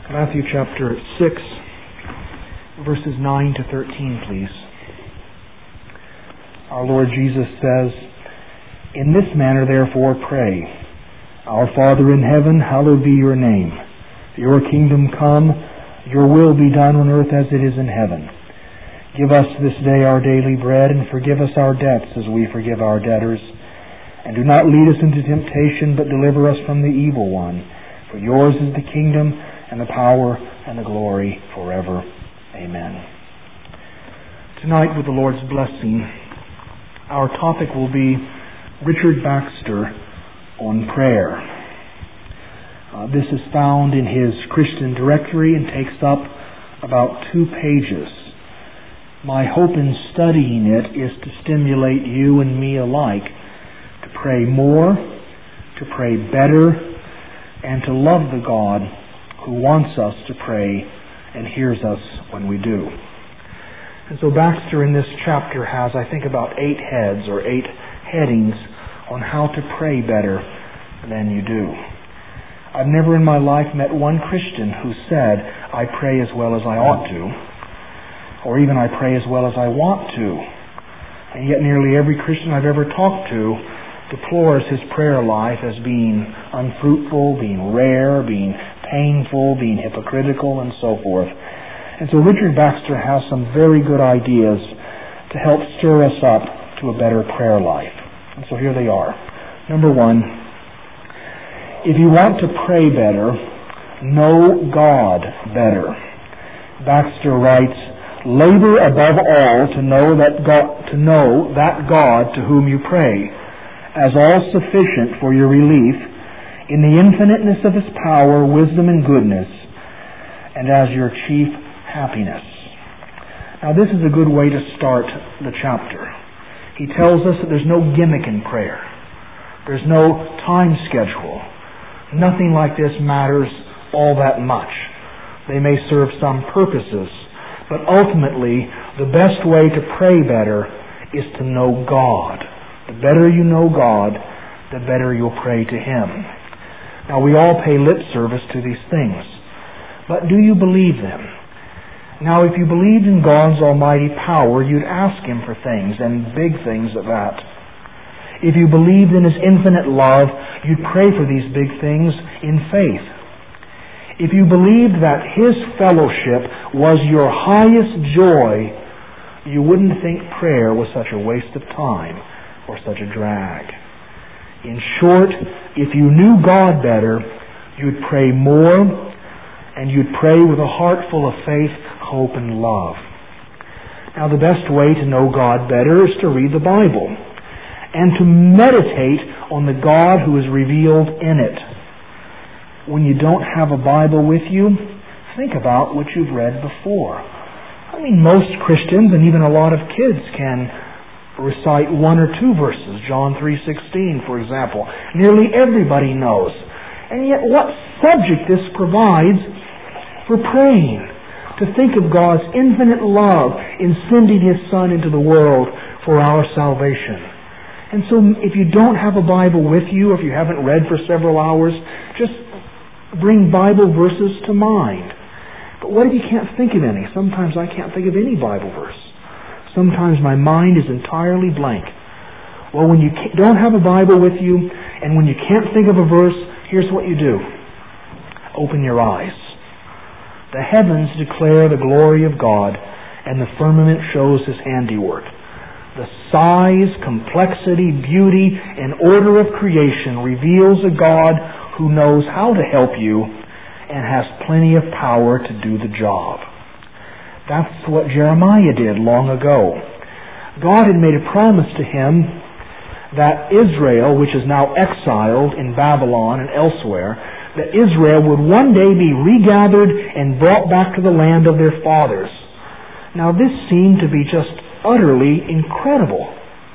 Matthew chapter 6, verses 9 to 13, please. Our Lord Jesus says, "In this manner therefore pray, Our Father in heaven, hallowed be your name. Your kingdom come, your will be done on earth as it is in heaven. Give us this day our daily bread, and forgive us our debts as we forgive our debtors. And do not lead us into temptation, but deliver us from the evil one. For yours is the kingdom, and the power, and the glory forever. Amen." Tonight, with the Lord's blessing, our topic will be Richard Baxter on prayer. This is found in his Christian directory and takes up about 2 pages. My hope in studying it is to stimulate you and me alike to pray more, to pray better, and to love the God who wants us to pray and hears us when we do. And so Baxter in this chapter has, I think, about 8 heads or 8 headings on how to pray better than you do. I've never in my life met one Christian who said, "I pray as well as I ought to," or even "I pray as well as I want to." And yet nearly every Christian I've ever talked to deplores his prayer life as being unfruitful, being rare, being painful, being hypocritical, and so forth. And so Richard Baxter has some very good ideas to help stir us up to a better prayer life. And so here they are. Number 1, if you want to pray better, know God better. Baxter writes, "Labor above all to know that God to whom you pray, as all sufficient for your relief in the infiniteness of His power, wisdom, and goodness, and as your chief happiness." Now this is a good way to start the chapter. He tells us that there's no gimmick in prayer. There's no time schedule. Nothing like this matters all that much. They may serve some purposes, but ultimately the best way to pray better is to know God. The better you know God, the better you'll pray to Him. Now we all pay lip service to these things, but do you believe them? Now if you believed in God's almighty power, you'd ask Him for things, and big things at that. If you believed in His infinite love, you'd pray for these big things in faith. If you believed that His fellowship was your highest joy, you wouldn't think prayer was such a waste of time or such a drag. In short, if you knew God better, you'd pray more, and you'd pray with a heart full of faith, hope, and love. Now the best way to know God better is to read the Bible and to meditate on the God who is revealed in it. When you don't have a Bible with you, think about what you've read before. I mean, most Christians and even a lot of kids can recite 1 or 2 verses. John 3:16, for example. Nearly everybody knows. And yet what subject this provides for praying. To think of God's infinite love in sending His Son into the world for our salvation. And so if you don't have a Bible with you, if you haven't read for several hours, just bring Bible verses to mind. But what if you can't think of any? Sometimes I can't think of any Bible verse. Sometimes my mind is entirely blank. Well, when you don't have a Bible with you, and when you can't think of a verse, here's what you do. Open your eyes. The heavens declare the glory of God, and the firmament shows His handiwork. The size, complexity, beauty, and order of creation reveals a God who knows how to help you and has plenty of power to do the job. That's what Jeremiah did long ago. God had made a promise to him that Israel, which is now exiled in Babylon and elsewhere, that Israel would one day be regathered and brought back to the land of their fathers. Now this seemed to be just utterly incredible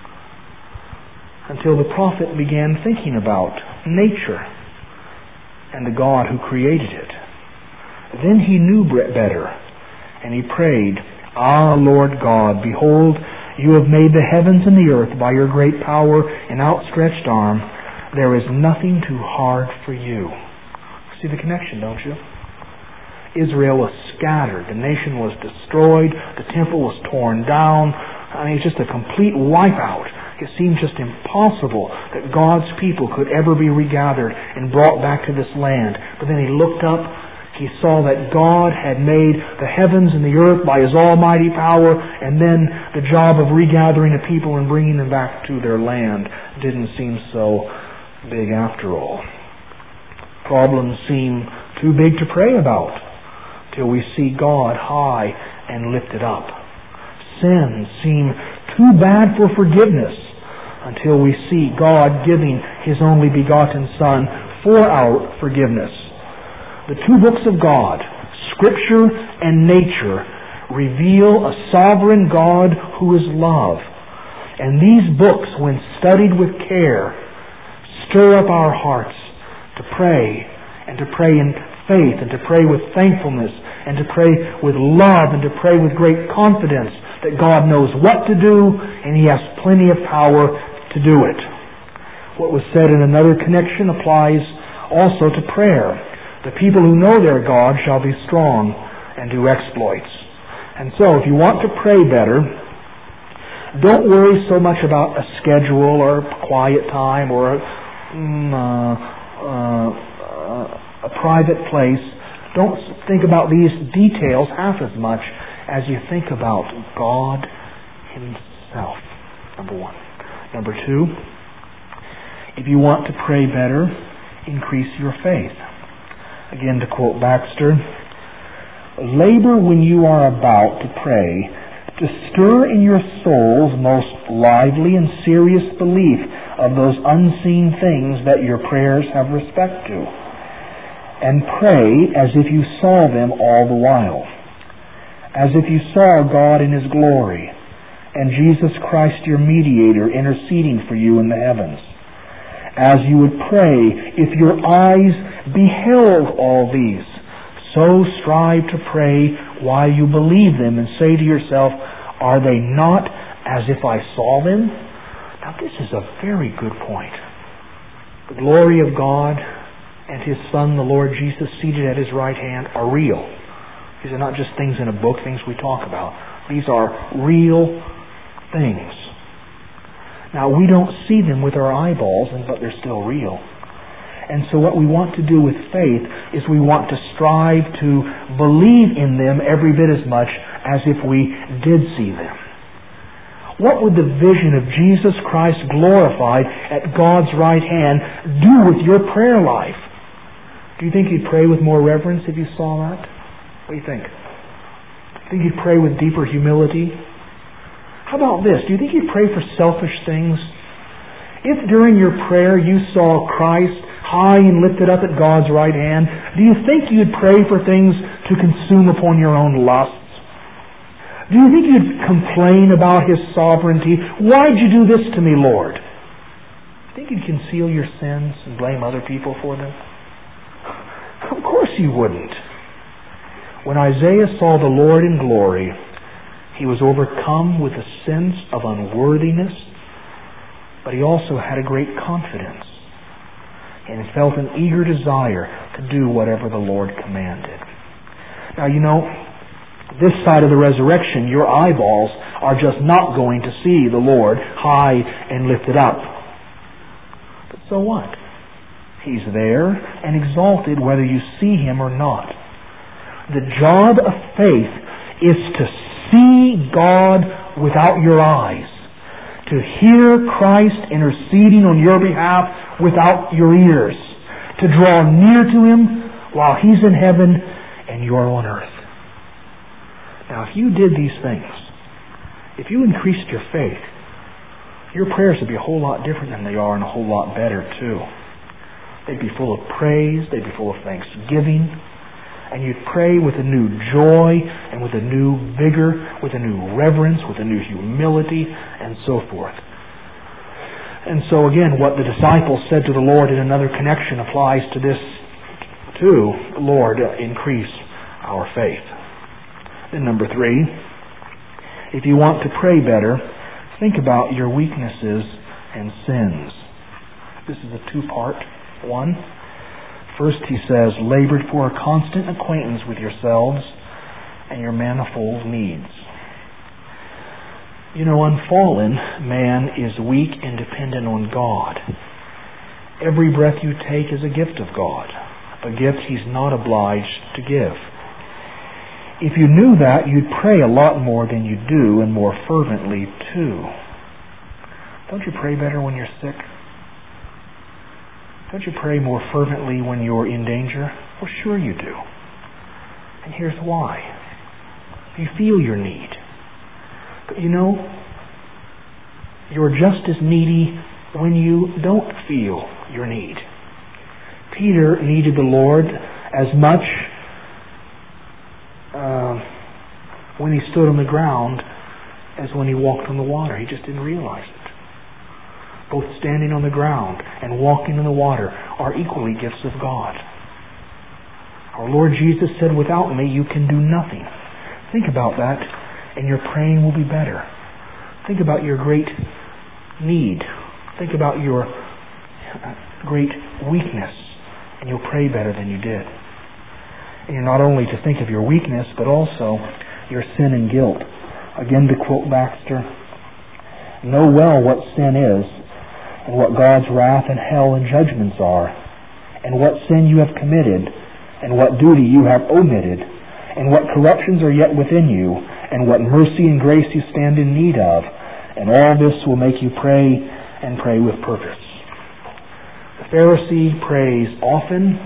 until the prophet began thinking about nature and the God who created it. Then he knew better, and he prayed, "Ah, Lord God, behold, you have made the heavens and the earth by your great power and outstretched arm. There is nothing too hard for you." See the connection, don't you? Israel was scattered. The nation was destroyed. The temple was torn down. I mean, it's just a complete wipeout. It seemed just impossible that God's people could ever be regathered and brought back to this land. But then he looked up. He saw that God had made the heavens and the earth by His almighty power, and then the job of regathering the people and bringing them back to their land didn't seem so big after all. Problems seem too big to pray about till we see God high and lifted up. Sins seem too bad for forgiveness until we see God giving His only begotten Son for our forgiveness. The two books of God, Scripture and nature, reveal a sovereign God who is love. And these books, when studied with care, stir up our hearts to pray, and to pray in faith, and to pray with thankfulness, and to pray with love, and to pray with great confidence that God knows what to do, and He has plenty of power to do it. What was said in another connection applies also to prayer. The people who know their God shall be strong and do exploits. And so, if you want to pray better, don't worry so much about a schedule or a quiet time or a private place. Don't think about these details half as much as you think about God Himself, number one. Number two, if you want to pray better, increase your faith. Again, to quote Baxter, labor when you are about to pray to stir in your soul's most lively and serious belief of those unseen things that your prayers have respect to, and pray as if you saw them all the while, as if you saw God in His glory, and Jesus Christ your mediator interceding for you in the heavens. As you would pray if your eyes beheld all these. So strive to pray while you believe them, and say to yourself, are they not as if I saw them? Now this is a very good point. The glory of God and His Son, the Lord Jesus, seated at His right hand, are real. These are not just things in a book, things we talk about. These are real things. Now, we don't see them with our eyeballs, but they're still real. And so what we want to do with faith is we want to strive to believe in them every bit as much as if we did see them. What would the vision of Jesus Christ glorified at God's right hand do with your prayer life? Do you think you'd pray with more reverence if you saw that? What do you think? Do you think you'd pray with deeper humility? How about this? Do you think you'd pray for selfish things? If during your prayer you saw Christ high and lifted up at God's right hand, do you think you'd pray for things to consume upon your own lusts? Do you think you'd complain about His sovereignty? Why'd you do this to me, Lord? Do you think you'd conceal your sins and blame other people for them? Of course you wouldn't. When Isaiah saw the Lord in glory, he was overcome with a sense of unworthiness, but he also had a great confidence and felt an eager desire to do whatever the Lord commanded. Now, you know, this side of the resurrection, your eyeballs are just not going to see the Lord high and lifted up. But so what? He's there and exalted whether you see Him or not. The job of faith is to see God without your eyes, to hear Christ interceding on your behalf without your ears, to draw near to Him while He's in heaven and you're on earth. Now, if you did these things, if you increased your faith, your prayers would be a whole lot different than they are, and a whole lot better too. They'd be full of praise, they'd be full of thanksgiving, and you'd pray with a new joy and with a new vigor, with a new reverence, with a new humility, and so forth. And so again, what the disciples said to the Lord in another connection applies to this too. Lord, increase our faith. Then number 3, if you want to pray better, think about your weaknesses and sins. This is a two-part one. First he says, labored for a constant acquaintance with yourselves and your manifold needs. You know, unfallen man is weak and dependent on God. Every breath you take is a gift of God, a gift He's not obliged to give. If you knew that, you'd pray a lot more than you do, and more fervently too. Don't you pray better when you're sick? Don't you pray more fervently when you're in danger? Well, sure you do. And here's why. You feel your need. But you know, you're just as needy when you don't feel your need. Peter needed the Lord as much when he stood on the ground as when he walked on the water. He just didn't realize it. Both standing on the ground and walking in the water are equally gifts of God. Our Lord Jesus said, without me you can do nothing. Think about that, and your praying will be better. Think about your great need. Think about your great weakness, and you'll pray better than you did. And you're not only to think of your weakness, but also your sin and guilt. Again, to quote Baxter, know well what sin is, and what God's wrath and hell and judgments are, and what sin you have committed, and what duty you have omitted, and what corruptions are yet within you, and what mercy and grace you stand in need of, and all this will make you pray, and pray with purpose. The Pharisee prays often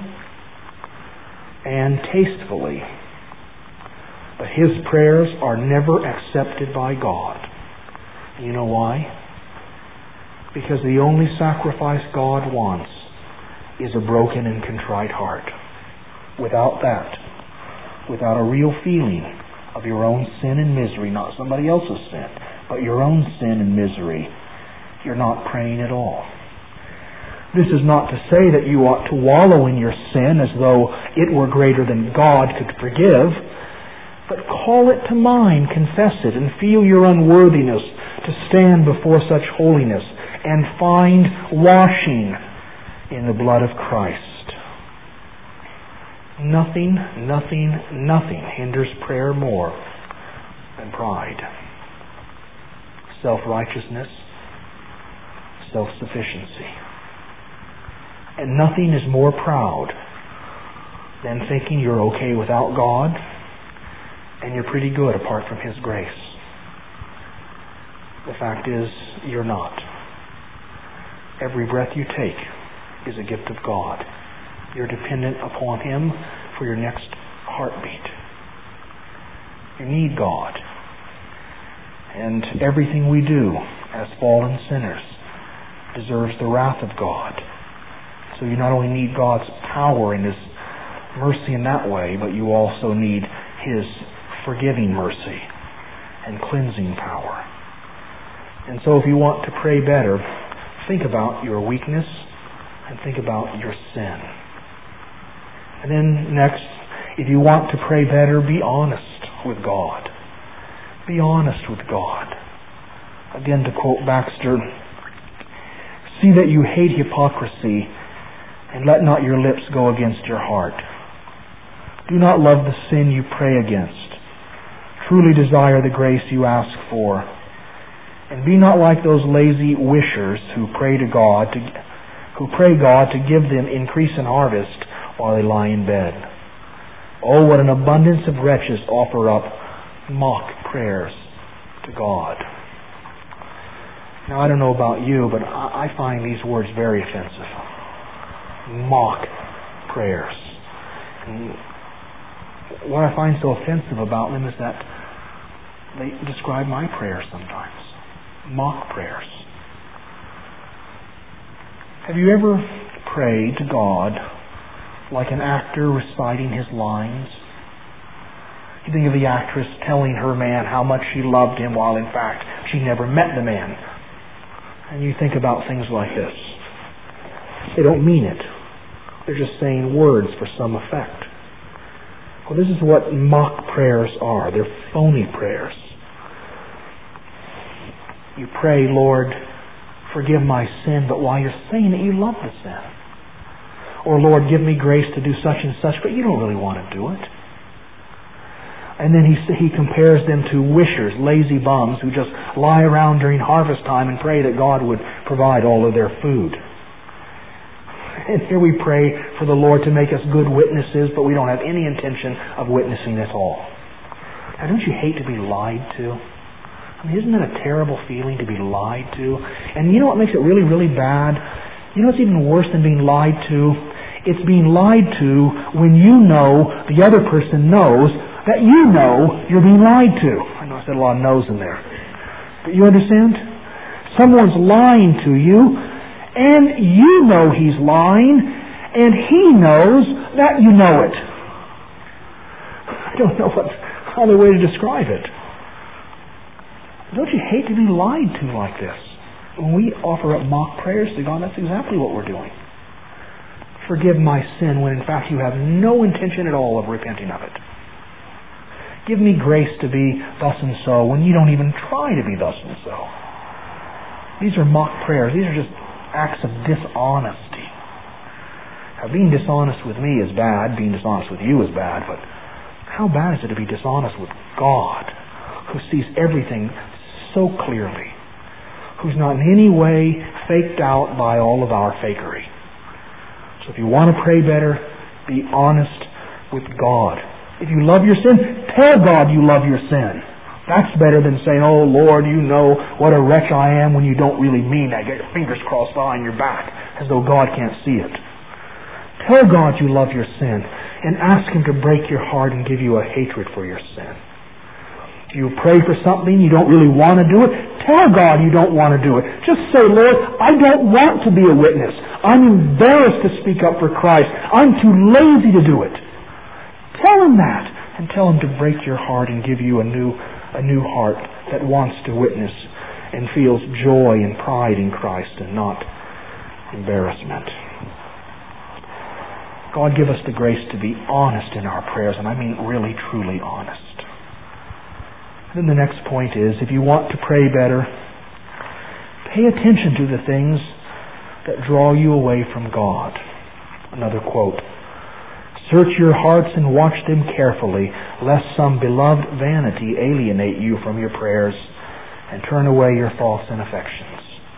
and tastefully, but his prayers are never accepted by God. You know why? Because the only sacrifice God wants is a broken and contrite heart. Without that, without a real feeling of your own sin and misery, not somebody else's sin, but your own sin and misery, you're not praying at all. This is not to say that you ought to wallow in your sin as though it were greater than God could forgive, but call it to mind, confess it, and feel your unworthiness to stand before such holiness, and find washing in the blood of Christ. Nothing hinders prayer more than pride, self-righteousness, self-sufficiency. And nothing is more proud than thinking you're okay without God and you're pretty good apart from His grace. The fact is, you're not. Every breath you take is a gift of God. You're dependent upon Him for your next heartbeat. You need God. And everything we do as fallen sinners deserves the wrath of God. So you not only need God's power and His mercy in that way, but you also need His forgiving mercy and cleansing power. And so if you want to pray better, think about your weakness and think about your sin. And then next, if you want to pray better, be honest with God. Be honest with God. Again, to quote Baxter, see that you hate hypocrisy, and let not your lips go against your heart. Do not love the sin you pray against. Truly desire the grace you ask for. And be not like those lazy wishers who pray God to give them increase in harvest while they lie in bed. Oh, what an abundance of wretches offer up mock prayers to God. Now, I don't know about you, but I find these words very offensive. Mock prayers. And what I find so offensive about them is that they describe my prayers sometimes. Mock prayers. Have you ever prayed to God like an actor reciting his lines? You think of the actress telling her man how much she loved him while in fact she never met the man. And you think about things like this. They don't mean it. They're just saying words for some effect. Well, this is what mock prayers are. They're phony prayers. You pray, Lord, forgive my sin, but while you're saying it, you love the sin. Or, Lord, give me grace to do such and such, but you don't really want to do it. And then he compares them to wishers, lazy bums, who just lie around during harvest time and pray that God would provide all of their food. And here we pray for the Lord to make us good witnesses, but we don't have any intention of witnessing at all. Now, don't you hate to be lied to? I mean, isn't that a terrible feeling, to be lied to? And you know what makes it really, really bad? You know what's even worse than being lied to? It's being lied to when you know the other person knows that you know you're being lied to. I know I said a lot of no's in there. But you understand? Someone's lying to you, and you know he's lying, and he knows that you know it. I don't know what other way to describe it. Don't you hate to be lied to like this? When we offer up mock prayers to God, that's exactly what we're doing. Forgive my sin, when in fact you have no intention at all of repenting of it. Give me grace to be thus and so, when you don't even try to be thus and so. These are mock prayers. These are just acts of dishonesty. Now, being dishonest with me is bad. Being dishonest with you is bad. But how bad is it to be dishonest with God, who sees everything so clearly, who's not in any way faked out by all of our fakery? So if you want to pray better, be honest with God. If you love your sin, tell God you love your sin. That's better than saying, oh Lord, you know what a wretch I am, when you don't really mean that. Get your fingers crossed behind your back as though God can't see it. Tell God you love your sin and ask Him to break your heart and give you a hatred for your sin. If you pray for something you don't really want to do it, tell God you don't want to do it. Just say, Lord, I don't want to be a witness. I'm embarrassed to speak up for Christ. I'm too lazy to do it. Tell Him that, and tell Him to break your heart and give you a new heart that wants to witness and feels joy and pride in Christ and not embarrassment. God, give us the grace to be honest in our prayers, and I mean really, truly honest. Then the next point is, if you want to pray better, pay attention to the things that draw you away from God. Another quote. Search your hearts and watch them carefully, lest some beloved vanity alienate you from your prayers and turn away your thoughts and affections.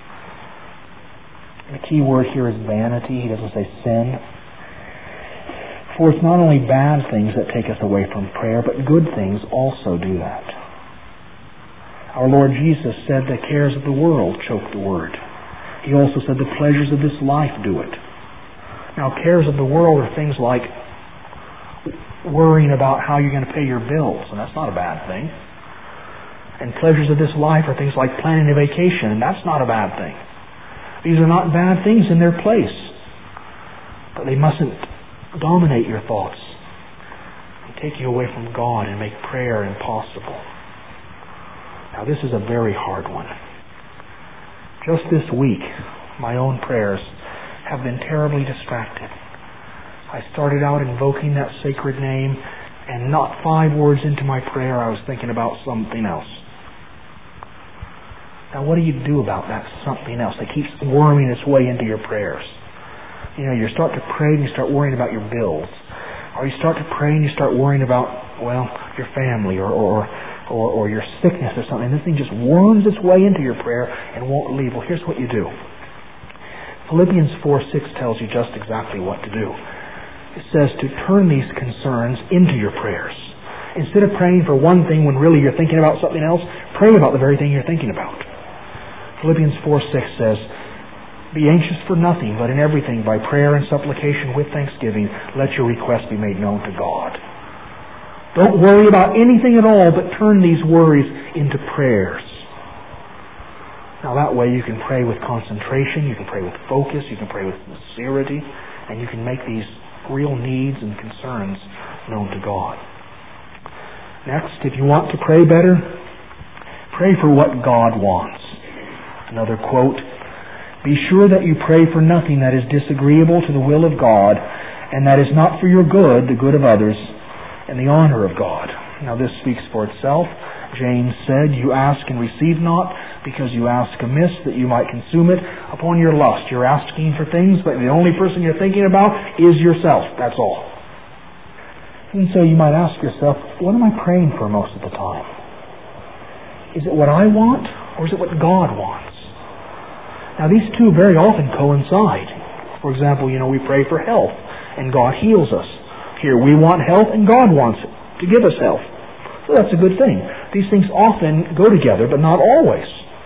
The key word here is vanity. He doesn't say sin. For it's not only bad things that take us away from prayer, but good things also do that. Our Lord Jesus said the cares of the world choke the word. He also said the pleasures of this life do it. Now, cares of the world are things like worrying about how you're going to pay your bills, and that's not a bad thing. And pleasures of this life are things like planning a vacation, and that's not a bad thing. These are not bad things in their place, but they mustn't dominate your thoughts and take you away from God and make prayer impossible. Now, this is a very hard one. Just this week, my own prayers have been terribly distracted. I started out invoking that sacred name, and not 5 words into my prayer I was thinking about something else. Now, what do you do about that something else that keeps worming its way into your prayers? You know, you start to pray and you start worrying about your bills. Or you start to pray and you start worrying about, well, your family or your sickness or something. This thing just worms its way into your prayer and won't leave. Well, here's what you do. Philippians 4:6 tells you just exactly what to do. It says to turn these concerns into your prayers. Instead of praying for one thing when really you're thinking about something else, pray about the very thing you're thinking about. Philippians 4:6 says, be anxious for nothing, but in everything by prayer and supplication with thanksgiving, let your requests be made known to God. Don't worry about anything at all, but turn these worries into prayers. Now that way you can pray with concentration, you can pray with focus, you can pray with sincerity, and you can make these real needs and concerns known to God. Next, if you want to pray better, pray for what God wants. Another quote, be sure that you pray for nothing that is disagreeable to the will of God, and that is not for your good, the good of others, and the honor of God. Now this speaks for itself. James said, you ask and receive not, because you ask amiss that you might consume it upon your lust. You're asking for things, but the only person you're thinking about is yourself. That's all. And so you might ask yourself, what am I praying for most of the time? Is it what I want, or is it what God wants? Now these two very often coincide. For example, we pray for health, and God heals us. Here we want health, and God wants it to give us health. So that's a good thing. These things often go together, but not always.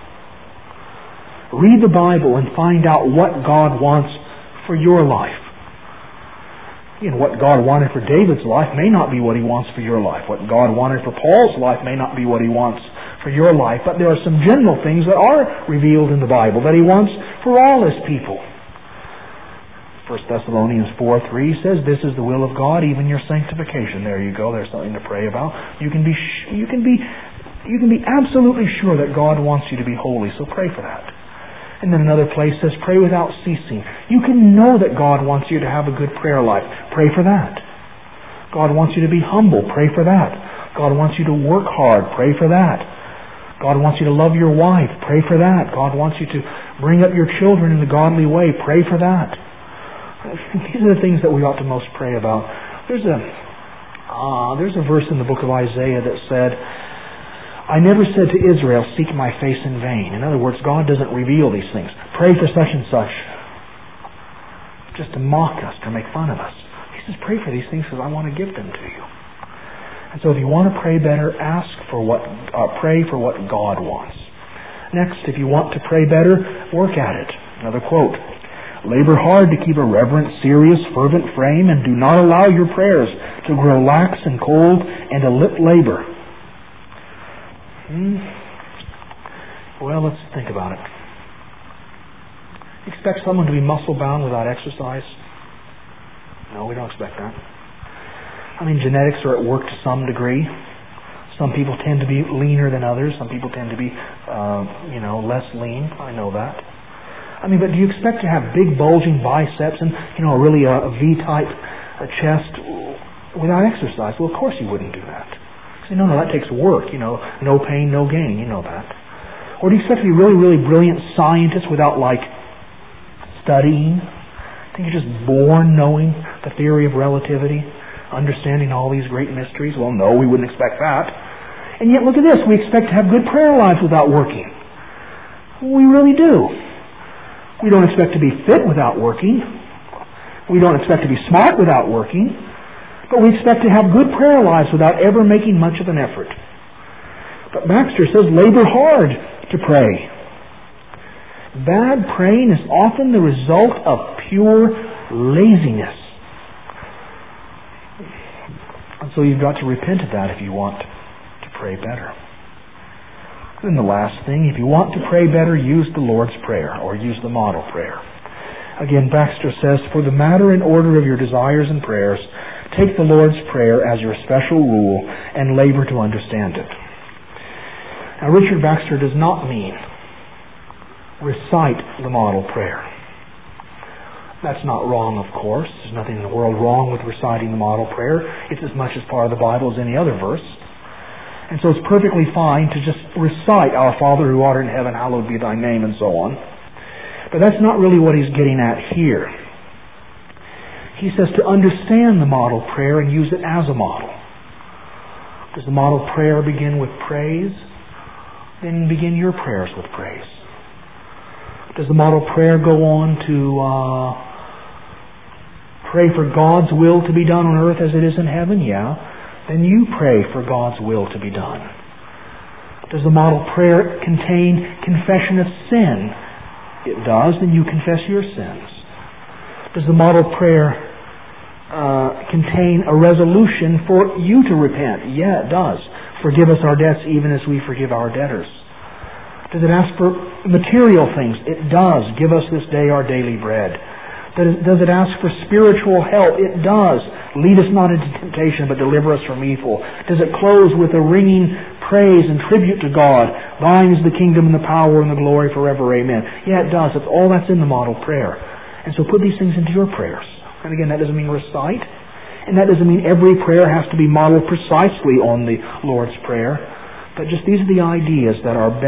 Read the Bible and find out what God wants for your life. What God wanted for David's life may not be what He wants for your life. What God wanted for Paul's life may not be what He wants for your life. But there are some general things that are revealed in the Bible that He wants for all His people. 1 Thessalonians 4:3 says, "This is the will of God, even your sanctification." There you go. There's something to pray about. You can be absolutely sure that God wants you to be holy. So pray for that. And then another place says, "Pray without ceasing." You can know that God wants you to have a good prayer life. Pray for that. God wants you to be humble. Pray for that. God wants you to work hard. Pray for that. God wants you to love your wife. Pray for that. God wants you to bring up your children in the godly way. Pray for that. These are the things that we ought to most pray about. There's a verse in the book of Isaiah that said, "I never said to Israel, seek my face in vain." In other words, God doesn't reveal these things. Pray for such and such, just to mock us, to make fun of us. He says, pray for these things because I want to give them to you. And so if you want to pray better, pray for what God wants. Next, if you want to pray better, work at it. Another quote. "Labor hard to keep a reverent, serious, fervent frame, and do not allow your prayers to grow lax and cold and a lip labor." Well, let's think about it. Expect someone to be muscle-bound without exercise? No, we don't expect that. Genetics are at work to some degree. Some people tend to be leaner than others. Some people tend to be, less lean. I know that. But do you expect to have big bulging biceps and, really a V-type chest without exercise? Well, of course you wouldn't do that. No, that takes work. No pain, no gain. You know that. Or do you expect to be really, really brilliant scientists without, studying? I think you're just born knowing the theory of relativity, understanding all these great mysteries? Well, no, we wouldn't expect that. And yet, look at this. We expect to have good prayer lives without working. We really do. We don't expect to be fit without working. We don't expect to be smart without working. But we expect to have good prayer lives without ever making much of an effort. But Baxter says, labor hard to pray. Bad praying is often the result of pure laziness. And so you've got to repent of that if you want to pray better. And the last thing, if you want to pray better, use the Lord's Prayer, or use the model prayer. Again, Baxter says, "For the matter and order of your desires and prayers, take the Lord's Prayer as your special rule and labor to understand it." Now, Richard Baxter does not mean recite the model prayer. That's not wrong, of course. There's nothing in the world wrong with reciting the model prayer. It's as much as part of the Bible as any other verse. And so it's perfectly fine to just recite, "Our Father who art in heaven, hallowed be thy name," and so on. But that's not really what he's getting at here. He says to understand the model prayer and use it as a model. Does the model prayer begin with praise? Then begin your prayers with praise. Does the model prayer go on to pray for God's will to be done on earth as it is in heaven? Yeah. Then you pray for God's will to be done. Does the model prayer contain confession of sin? It does. Then you confess your sins. Does the model prayer contain a resolution for you to repent? Yeah, it does. Forgive us our debts even as we forgive our debtors. Does it ask for material things? It does. Give us this day our daily bread. Does it ask for spiritual help? It does. Lead us not into temptation, but deliver us from evil. Does it close with a ringing praise and tribute to God? Thine is the kingdom and the power and the glory forever. Amen. Yeah, it does. It's all that's in the model prayer. And so put these things into your prayers. And again, that doesn't mean recite. And that doesn't mean every prayer has to be modeled precisely on the Lord's Prayer. But just these are the ideas that are best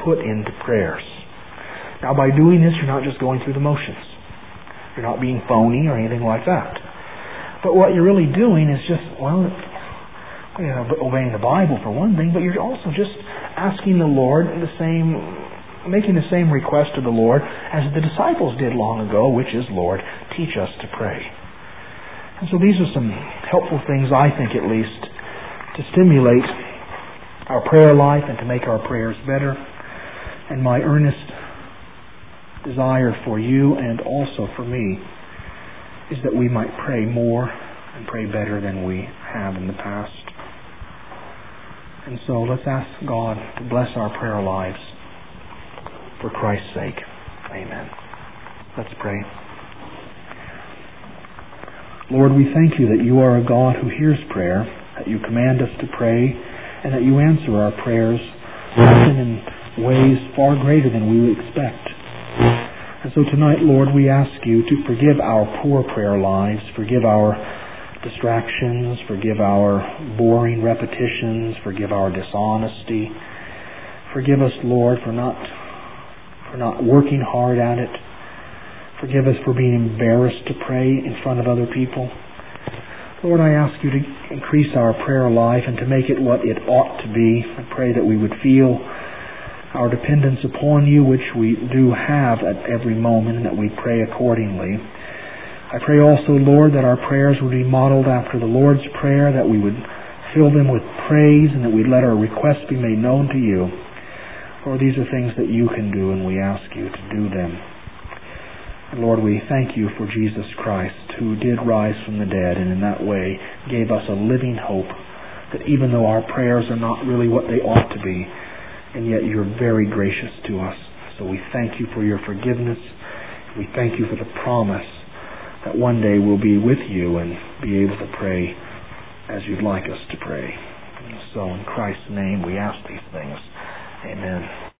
put into prayers. Now, by doing this, you're not just going through the motions. You're not being phony or anything like that. But what you're really doing is just, obeying the Bible for one thing, but you're also just asking the Lord making the same request to the Lord as the disciples did long ago, which is, Lord, teach us to pray. And so these are some helpful things, I think at least, to stimulate our prayer life and to make our prayers better. And my earnest desire for you and also for me is that we might pray more and pray better than we have in the past. And so let's ask God to bless our prayer lives for Christ's sake. Amen. Let's pray. Lord, we thank you that you are a God who hears prayer, that you command us to pray, and that you answer our prayers often in ways far greater than we would expect. And so tonight, Lord, we ask you to forgive our poor prayer lives, forgive our distractions, forgive our boring repetitions, forgive our dishonesty. Forgive us, Lord, for not working hard at it. Forgive us for being embarrassed to pray in front of other people. Lord, I ask you to increase our prayer life and to make it what it ought to be. I pray that we would feel our dependence upon you, which we do have at every moment, and that we pray accordingly. I pray also, Lord, that our prayers would be modeled after the Lord's Prayer, that we would fill them with praise, and that we'd let our requests be made known to you. Lord, these are things that you can do, and we ask you to do them. And Lord, we thank you for Jesus Christ, who did rise from the dead, and in that way gave us a living hope that even though our prayers are not really what they ought to be, and yet you're very gracious to us. So we thank you for your forgiveness. We thank you for the promise that one day we'll be with you and be able to pray as you'd like us to pray. And so in Christ's name we ask these things.